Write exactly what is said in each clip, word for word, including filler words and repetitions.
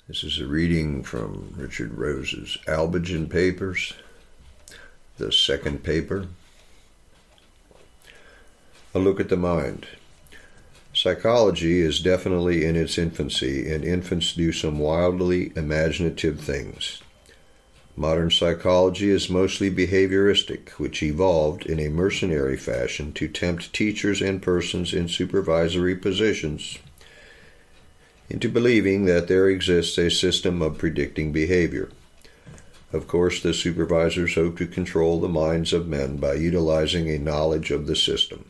This is a reading from Richard Rose's Albigen Papers, the second paper. A look at the mind. Psychology is definitely in its infancy, and infants do some wildly imaginative things. Modern psychology is mostly behavioristic, which evolved in a mercenary fashion to tempt teachers and persons in supervisory positions into believing that there exists a system of predicting behavior. Of course, the supervisors hope to control the minds of men by utilizing a knowledge of the system.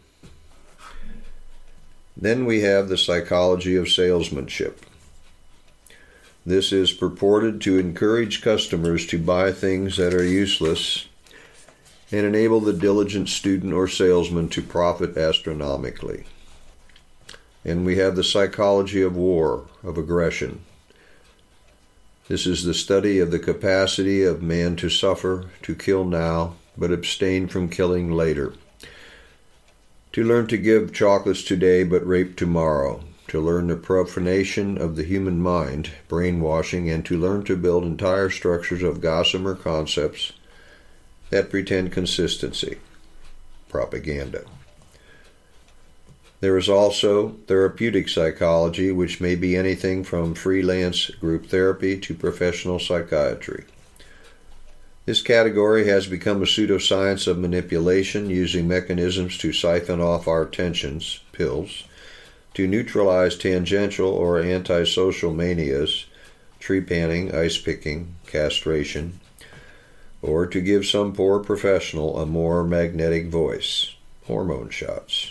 Then we have the psychology of salesmanship. This is purported to encourage customers to buy things that are useless and enable the diligent student or salesman to profit astronomically. And we have the psychology of war, of aggression. This is the study of the capacity of man to suffer, to kill now, but abstain from killing later. To learn to give chocolates today, but rape tomorrow. To learn the profanation of the human mind, brainwashing, and to learn to build entire structures of gossamer concepts that pretend consistency. Propaganda. There is also therapeutic psychology, which may be anything from freelance group therapy to professional psychiatry. This category has become a pseudoscience of manipulation, using mechanisms to siphon off our tensions, pills, to neutralize tangential or antisocial manias, tree-panning, ice-picking, castration, or to give some poor professional a more magnetic voice, hormone shots.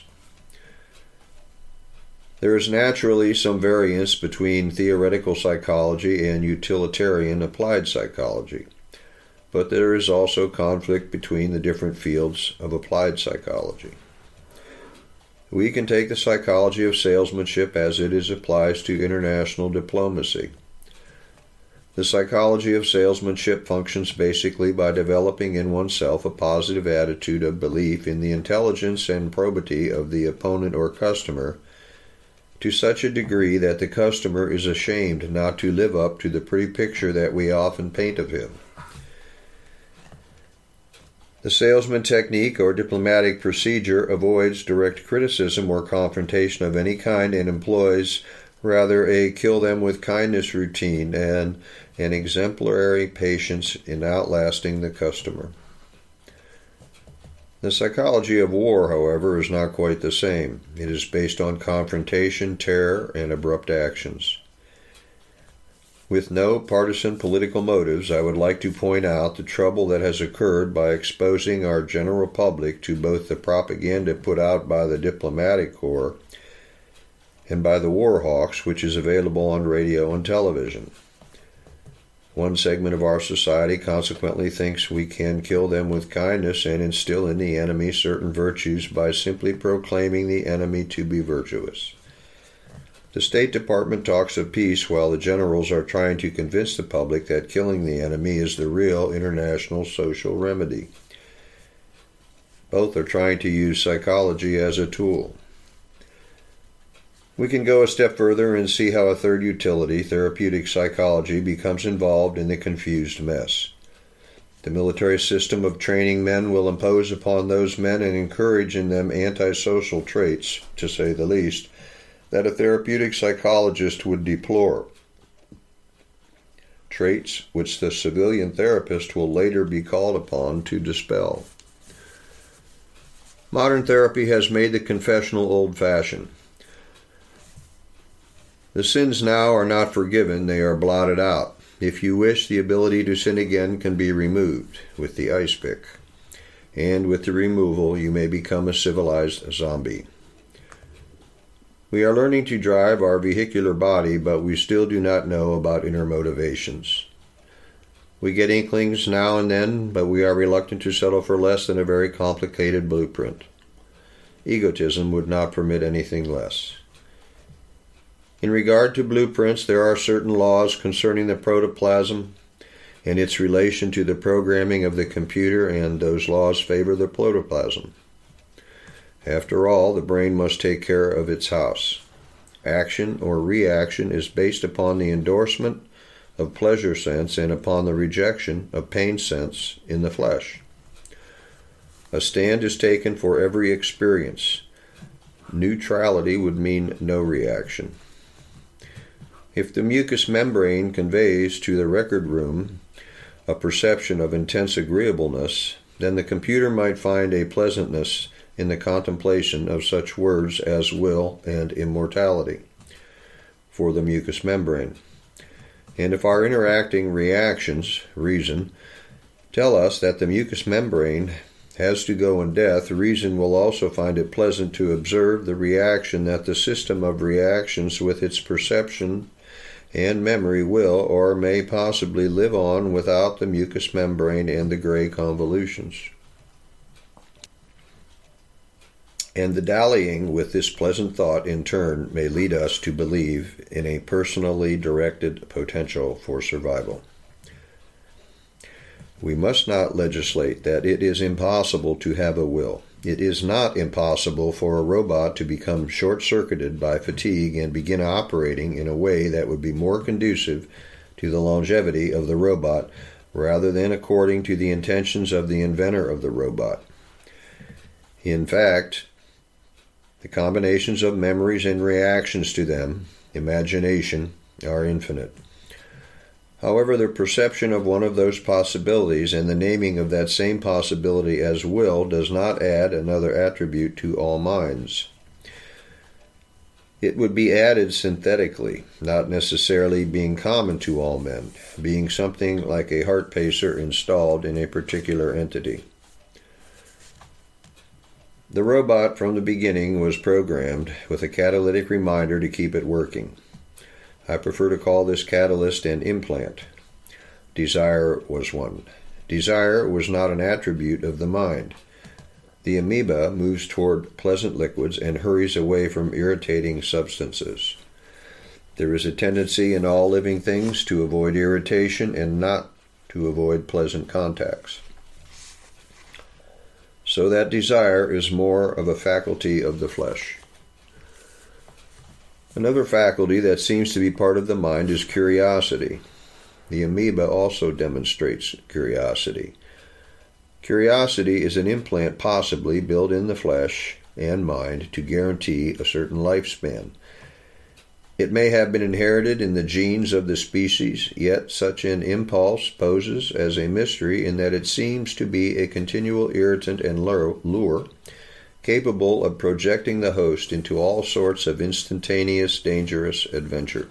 There is naturally some variance between theoretical psychology and utilitarian applied psychology, but there is also conflict between the different fields of applied psychology. We can take the psychology of salesmanship as it is applies to international diplomacy. The psychology of salesmanship functions basically by developing in oneself a positive attitude of belief in the intelligence and probity of the opponent or customer, to such a degree that the customer is ashamed not to live up to the pretty picture that we often paint of him. The salesman technique or diplomatic procedure avoids direct criticism or confrontation of any kind and employs rather a kill-them-with-kindness routine and an exemplary patience in outlasting the customer. The psychology of war, however, is not quite the same. It is based on confrontation, terror, and abrupt actions. With no partisan political motives, I would like to point out the trouble that has occurred by exposing our general public to both the propaganda put out by the diplomatic corps and by the war hawks, which is available on radio and television. One segment of our society consequently thinks we can kill them with kindness and instill in the enemy certain virtues by simply proclaiming the enemy to be virtuous. The State Department talks of peace while the generals are trying to convince the public that killing the enemy is the real international social remedy. Both are trying to use psychology as a tool. We can go a step further and see how a third utility, therapeutic psychology, becomes involved in the confused mess. The military system of training men will impose upon those men and encourage in them antisocial traits, to say the least, that a therapeutic psychologist would deplore. Traits which the civilian therapist will later be called upon to dispel. Modern therapy has made the confessional old-fashioned. The sins now are not forgiven, they are blotted out. If you wish, the ability to sin again can be removed with the ice pick. And with the removal, you may become a civilized zombie. We are learning to drive our vehicular body, but we still do not know about inner motivations. We get inklings now and then, but we are reluctant to settle for less than a very complicated blueprint. Egotism would not permit anything less. In regard to blueprints, there are certain laws concerning the protoplasm and its relation to the programming of the computer, and those laws favor the protoplasm. After all, the brain must take care of its house. Action or reaction is based upon the endorsement of pleasure sense and upon the rejection of pain sense in the flesh. A stand is taken for every experience. Neutrality would mean no reaction. If the mucous membrane conveys to the record room a perception of intense agreeableness, then the computer might find a pleasantness in the contemplation of such words as will and immortality for the mucous membrane. And if our interacting reactions, reason, tell us that the mucous membrane has to go in death, reason will also find it pleasant to observe the reaction that the system of reactions with its perception and memory will or may possibly live on without the mucous membrane and the gray convolutions. And the dallying with this pleasant thought in turn may lead us to believe in a personally directed potential for survival. We must not legislate that it is impossible to have a will. It is not impossible for a robot to become short-circuited by fatigue and begin operating in a way that would be more conducive to the longevity of the robot rather than according to the intentions of the inventor of the robot. In fact, the combinations of memories and reactions to them, imagination, are infinite. However, the perception of one of those possibilities and the naming of that same possibility as will does not add another attribute to all minds. It would be added synthetically, not necessarily being common to all men, being something like a heart pacer installed in a particular entity. The robot from the beginning was programmed with a catalytic reminder to keep it working. I prefer to call this catalyst an implant. Desire was one. Desire was not an attribute of the mind. The amoeba moves toward pleasant liquids and hurries away from irritating substances. There is a tendency in all living things to avoid irritation and not to avoid pleasant contacts. So that desire is more of a faculty of the flesh. Another faculty that seems to be part of the mind is curiosity. The amoeba also demonstrates curiosity. Curiosity is an implant possibly built in the flesh and mind to guarantee a certain lifespan. It may have been inherited in the genes of the species, yet such an impulse poses as a mystery in that it seems to be a continual irritant and lure, capable of projecting the host into all sorts of instantaneous, dangerous adventure.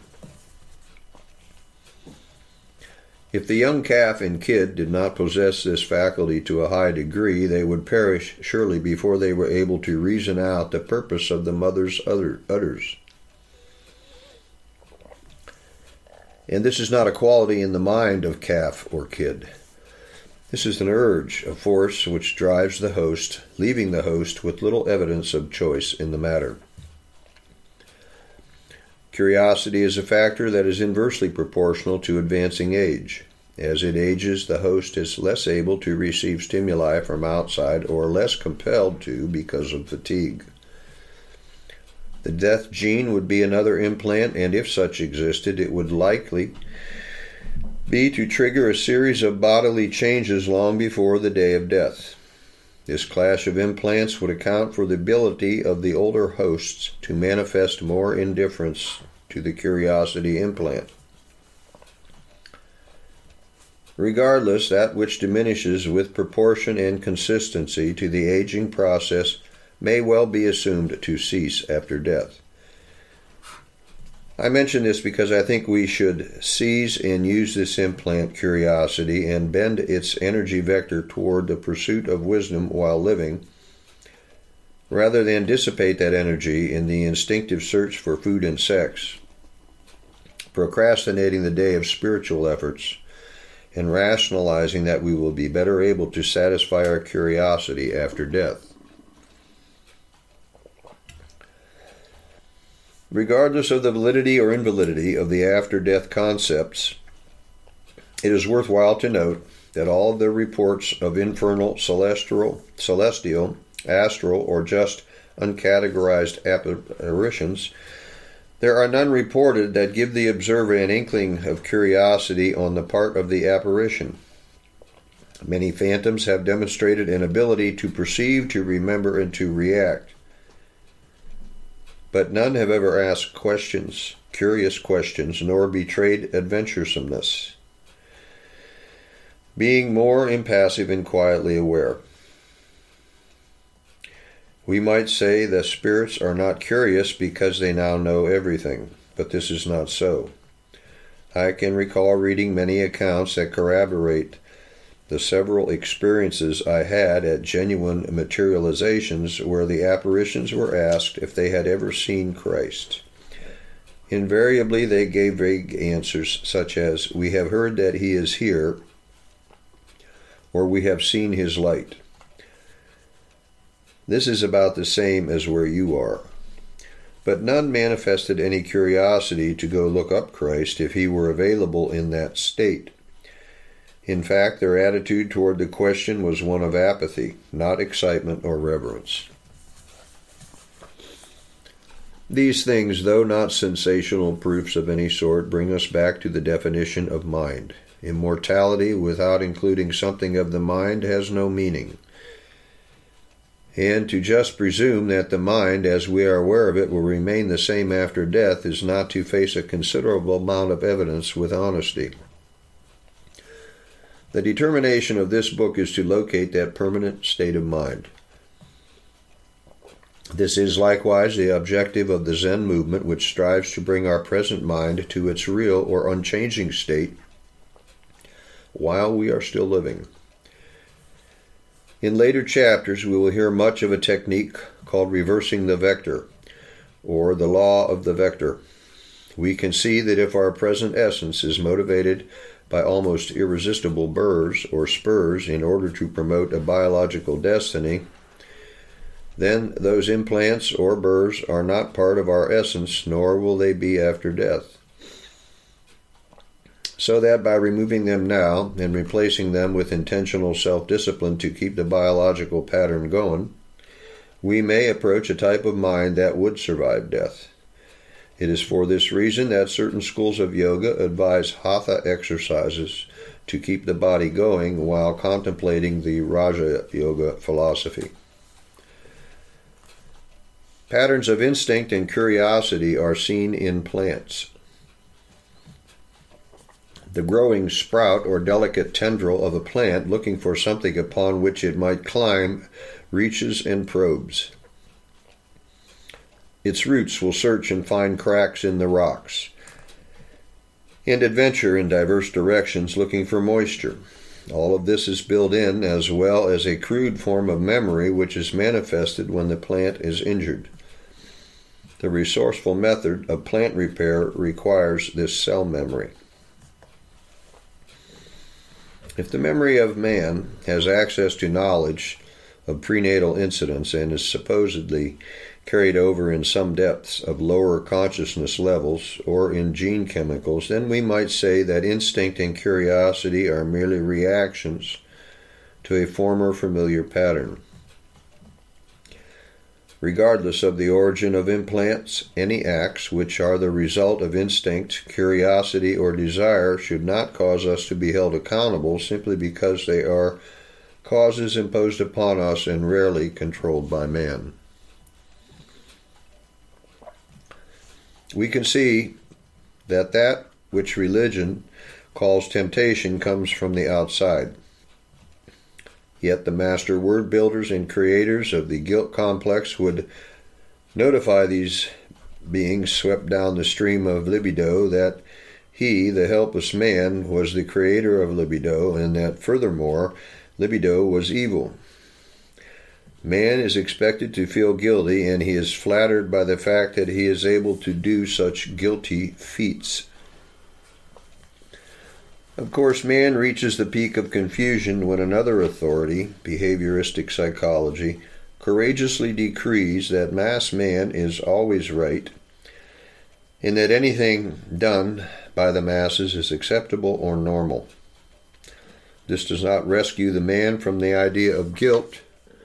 If the young calf and kid did not possess this faculty to a high degree, they would perish surely before they were able to reason out the purpose of the mother's udders. And this is not a quality in the mind of calf or kid. This is an urge, a force which drives the host, leaving the host with little evidence of choice in the matter. Curiosity is a factor that is inversely proportional to advancing age. As it ages, the host is less able to receive stimuli from outside or less compelled to because of fatigue. The death gene would be another implant, and if such existed, it would likely be to trigger a series of bodily changes long before the day of death. This clash of implants would account for the ability of the older hosts to manifest more indifference to the curiosity implant. Regardless, that which diminishes with proportion and consistency to the aging process may well be assumed to cease after death. I mention this because I think we should seize and use this implant curiosity and bend its energy vector toward the pursuit of wisdom while living, rather than dissipate that energy in the instinctive search for food and sex, procrastinating the day of spiritual efforts, and rationalizing that we will be better able to satisfy our curiosity after death. Regardless of the validity or invalidity of the after-death concepts, it is worthwhile to note that all of the reports of infernal, celestial, celestial, astral, or just uncategorized apparitions There are none reported that give the observer an inkling of curiosity on the part of the apparition. Many phantoms have demonstrated an ability to perceive, to remember, and to react. But none have ever asked questions, curious questions, nor betrayed adventuresomeness, being more impassive and quietly aware. We might say the spirits are not curious because they now know everything, but this is not so. I can recall reading many accounts that corroborate the several experiences I had at genuine materializations where the apparitions were asked if they had ever seen Christ. Invariably they gave vague answers such as, "We have heard that he is here," or "We have seen his light." This is about the same as where you are. But none manifested any curiosity to go look up Christ if he were available in that state. In fact, their attitude toward the question was one of apathy, not excitement or reverence. These things, though not sensational proofs of any sort, bring us back to the definition of mind. Immortality without including something of the mind has no meaning. And to just presume that the mind, as we are aware of it, will remain the same after death is not to face a considerable amount of evidence with honesty. The determination of this book is to locate that permanent state of mind. This is likewise the objective of the Zen movement, which strives to bring our present mind to its real or unchanging state while we are still living. In later chapters, we will hear much of a technique called reversing the vector, or the law of the vector. We can see that if our present essence is motivated by almost irresistible burrs or spurs in order to promote a biological destiny, then those implants or burrs are not part of our essence, nor will they be after death. So that by removing them now and replacing them with intentional self-discipline to keep the biological pattern going, we may approach a type of mind that would survive death. It is for this reason that certain schools of yoga advise hatha exercises to keep the body going while contemplating the Raja Yoga philosophy. Patterns of instinct and curiosity are seen in plants. The growing sprout or delicate tendril of a plant, looking for something upon which it might climb, reaches and probes. Its roots will search and find cracks in the rocks, and adventure in diverse directions looking for moisture. All of this is built in, as well as a crude form of memory which is manifested when the plant is injured. The resourceful method of plant repair requires this cell memory. If the memory of man has access to knowledge of prenatal incidents and is supposedly carried over in some depths of lower consciousness levels or in gene chemicals, then we might say that instinct and curiosity are merely reactions to a former familiar pattern. Regardless of the origin of implants, any acts which are the result of instinct, curiosity, or desire should not cause us to be held accountable simply because they are causes imposed upon us and rarely controlled by man. We can see that that which religion calls temptation comes from the outside. Yet the master word builders and creators of the guilt complex would notify these beings swept down the stream of libido that he, the helpless man, was the creator of libido, and that furthermore, libido was evil. Man is expected to feel guilty, and he is flattered by the fact that he is able to do such guilty feats. Of course, man reaches the peak of confusion when another authority, behavioristic psychology, courageously decrees that mass man is always right, and that anything done by the masses is acceptable or normal. This does not rescue the man from the idea of guilt,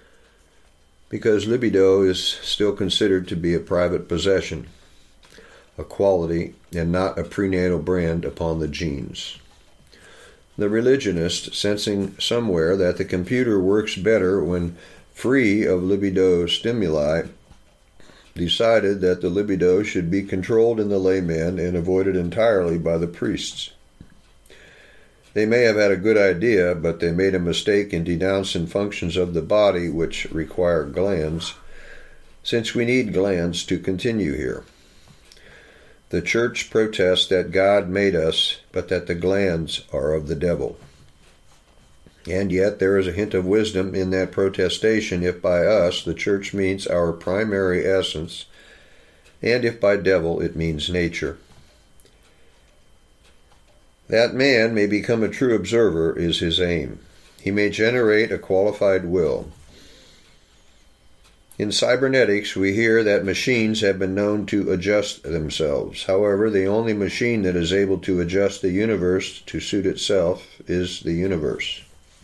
because libido is still considered to be a private possession. a quality, and not a prenatal brand upon the genes. The religionist, sensing somewhere that the computer works better when free of libido stimuli, decided that the libido should be controlled in the layman and avoided entirely by the priests. They may have had a good idea, but they made a mistake in denouncing functions of the body which require glands, since we need glands to continue here. The Church protests that God made us, but that the glands are of the devil. And yet there is a hint of wisdom in that protestation if by us the Church means our primary essence, and if by devil it means nature. That man may become a true observer is his aim. He may generate a qualified will. In cybernetics, we hear that machines have been known to adjust themselves. However, the only machine that is able to adjust the universe to suit itself is the universe.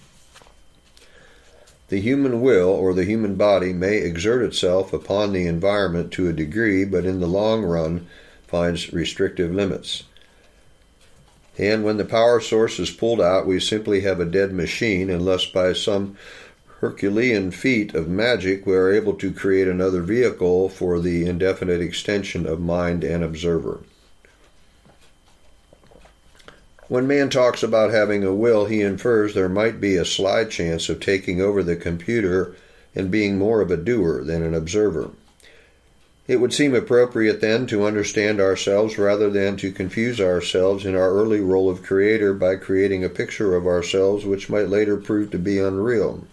The human will, or the human body, may exert itself upon the environment to a degree, but in the long run finds restrictive limits. And when the power source is pulled out, we simply have a dead machine, unless by some Herculean feat of magic we are able to create another vehicle for the indefinite extension of mind and observer. When man talks about having a will, he infers there might be a sly chance of taking over the computer and being more of a doer than an observer. It would seem appropriate then to understand ourselves rather than to confuse ourselves in our early role of creator by creating a picture of ourselves which might later prove to be unreal.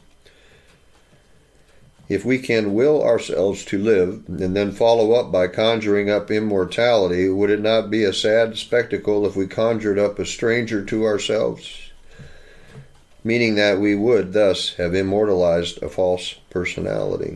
If we can will ourselves to live, and then follow up by conjuring up immortality, would it not be a sad spectacle if we conjured up a stranger to ourselves? Meaning that we would thus have immortalized a false personality.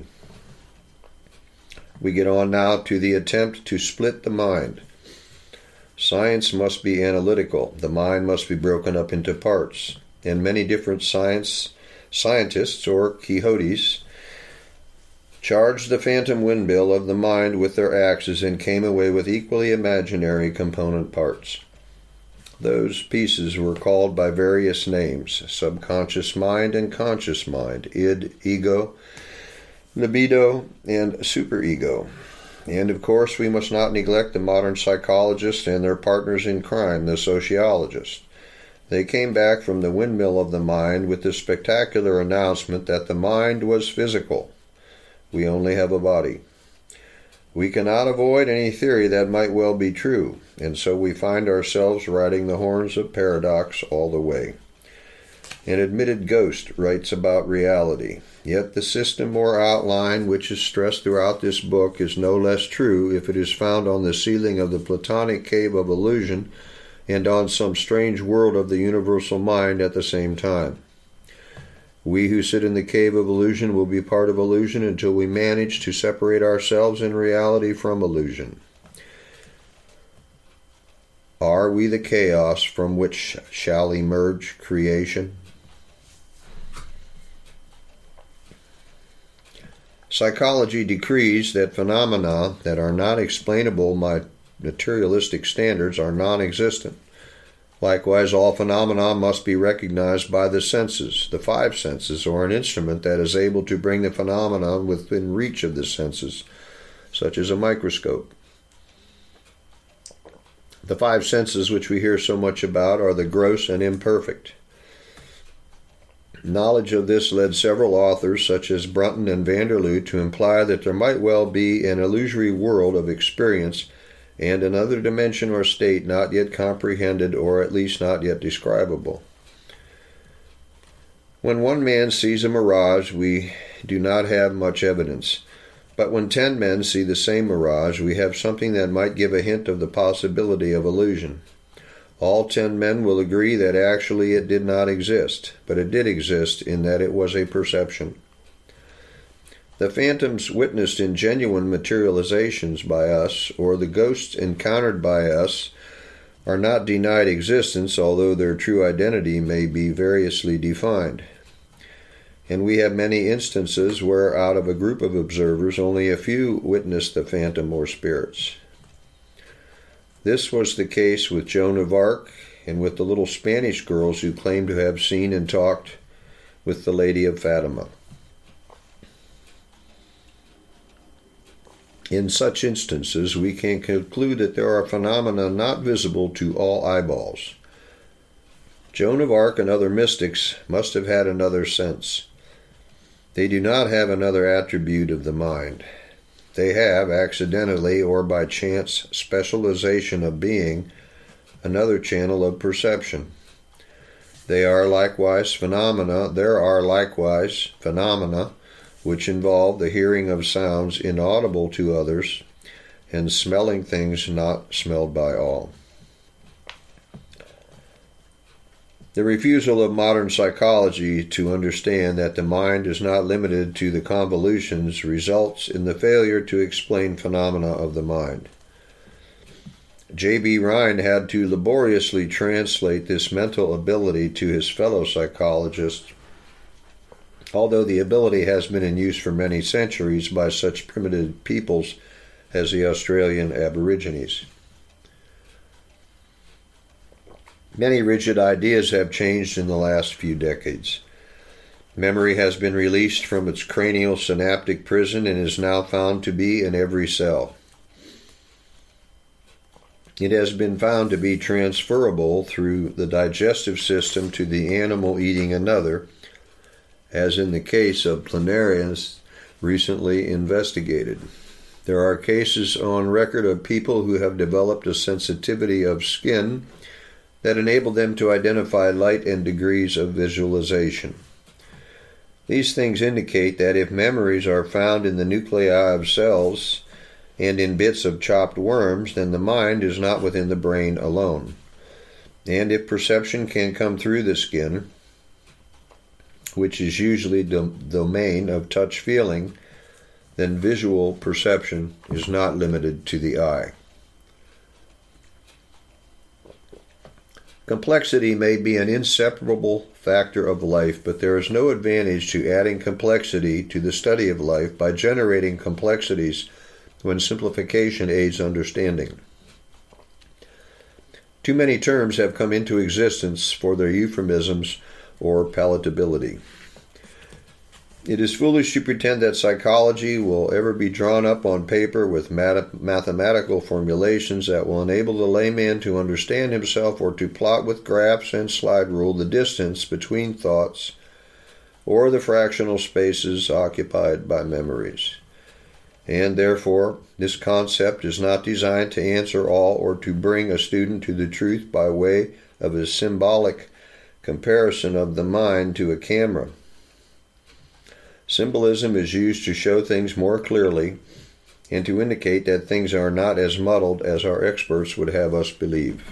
We get on now to the attempt to split the mind. Science must be analytical. The mind must be broken up into parts. And many different science scientists, or Quixotes, charged the phantom windmill of the mind with their axes and came away with equally imaginary component parts. Those pieces were called by various names: subconscious mind and conscious mind, id, ego, libido, and superego. And of course we must not neglect the modern psychologists and their partners in crime, the sociologists. They came back from the windmill of the mind with the spectacular announcement that the mind was physical. We only have a body. We cannot avoid any theory that might well be true, and so we find ourselves riding the horns of paradox all the way. An admitted ghost writes about reality, yet the system or outline which is stressed throughout this book is no less true if it is found on the ceiling of the Platonic cave of illusion and on some strange world of the universal mind at the same time. We who sit in the cave of illusion will be part of illusion until we manage to separate ourselves in reality from illusion. Are we the chaos from which shall emerge creation? Psychology decrees that phenomena that are not explainable by materialistic standards are non-existent. Likewise, all phenomena must be recognized by the senses, the five senses, or an instrument that is able to bring the phenomenon within reach of the senses, such as a microscope. The five senses which we hear so much about are the gross and imperfect. Knowledge of this led several authors, such as Brunton and Vanderloo, to imply that there might well be an illusory world of experience and another dimension or state not yet comprehended, or at least not yet describable. When one man sees a mirage, we do not have much evidence. But when ten men see the same mirage, we have something that might give a hint of the possibility of illusion. All ten men will agree that actually it did not exist, but it did exist in that it was a perception. The phantoms witnessed in genuine materializations by us, or the ghosts encountered by us, are not denied existence, although their true identity may be variously defined. And we have many instances where out of a group of observers only a few witnessed the phantom or spirits. This was the case with Joan of Arc and with the little Spanish girls who claimed to have seen and talked with the Lady of Fatima. In such instances, we can conclude that there are phenomena not visible to all eyeballs. Joan of Arc and other mystics must have had another sense. They do not have another attribute of the mind. They have, accidentally or by chance specialization of being, another channel of perception. They are likewise phenomena, there are likewise phenomena which involve the hearing of sounds inaudible to others and smelling things not smelled by all. The refusal of modern psychology to understand that the mind is not limited to the convolutions results in the failure to explain phenomena of the mind. J B Rhine had to laboriously translate this mental ability to his fellow psychologists, although the ability has been in use for many centuries by such primitive peoples as the Australian Aborigines. Many rigid ideas have changed in the last few decades. Memory has been released from its cranial synaptic prison and is now found to be in every cell. It has been found to be transferable through the digestive system to the animal eating another, as in the case of planarians recently investigated. There are cases on record of people who have developed a sensitivity of skin that enable them to identify light and degrees of visualization. These things indicate that if memories are found in the nuclei of cells and in bits of chopped worms, then the mind is not within the brain alone. And if perception can come through the skin, which is usually the domain of touch feeling, then visual perception is not limited to the eye. Complexity may be an inseparable factor of life, but there is no advantage to adding complexity to the study of life by generating complexities when simplification aids understanding. Too many terms have come into existence for their euphemisms or palatability. It is foolish to pretend that psychology will ever be drawn up on paper with math- mathematical formulations that will enable the layman to understand himself or to plot with graphs and slide rule the distance between thoughts or the fractional spaces occupied by memories. And therefore, this concept is not designed to answer all or to bring a student to the truth by way of a symbolic comparison of the mind to a camera. Symbolism is used to show things more clearly and to indicate that things are not as muddled as our experts would have us believe.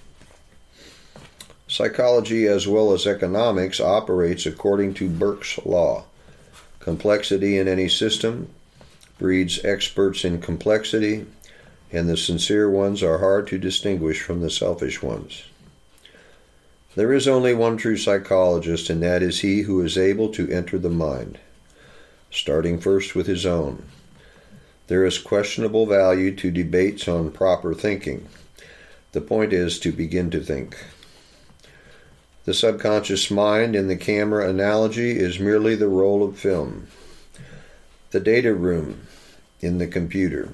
Psychology, as well as economics, operates according to Burke's law. Complexity in any system breeds experts in complexity, and the sincere ones are hard to distinguish from the selfish ones. There is only one true psychologist, and that is he who is able to enter the mind, starting first with his own. There is questionable value to debates on proper thinking. The point is to begin to think. The subconscious mind in the camera analogy is merely the roll of film. The data room in the computer.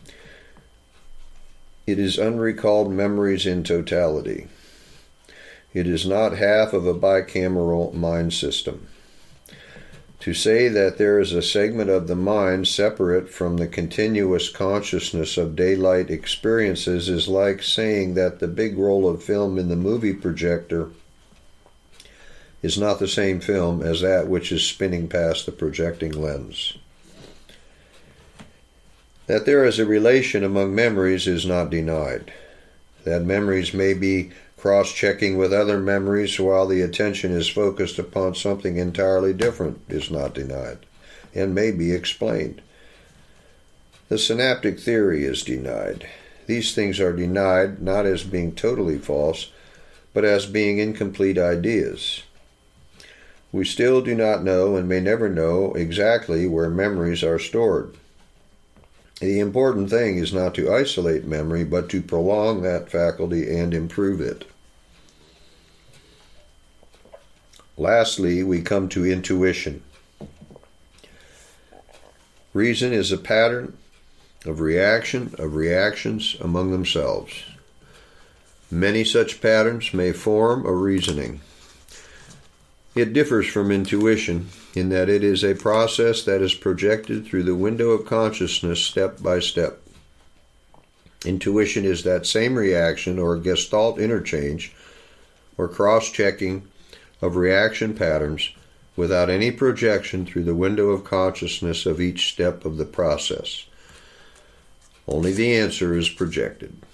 It is unrecalled memories in totality. It is not half of a bicameral mind system. To say that there is a segment of the mind separate from the continuous consciousness of daylight experiences is like saying that the big roll of film in the movie projector is not the same film as that which is spinning past the projecting lens. That there is a relation among memories is not denied. That memories may be cross-checking with other memories while the attention is focused upon something entirely different is not denied, and may be explained. The synaptic theory is denied. These things are denied not as being totally false, but as being incomplete ideas. We still do not know and may never know exactly where memories are stored. The important thing is not to isolate memory, but to prolong that faculty and improve it. Lastly, we come to intuition. Reason is a pattern of reaction of reactions among themselves. Many such patterns may form a reasoning. It differs from intuition in that it is a process that is projected through the window of consciousness step by step. Intuition is that same reaction or gestalt interchange or cross-checking of reaction patterns without any projection through the window of consciousness of each step of the process. Only the answer is projected.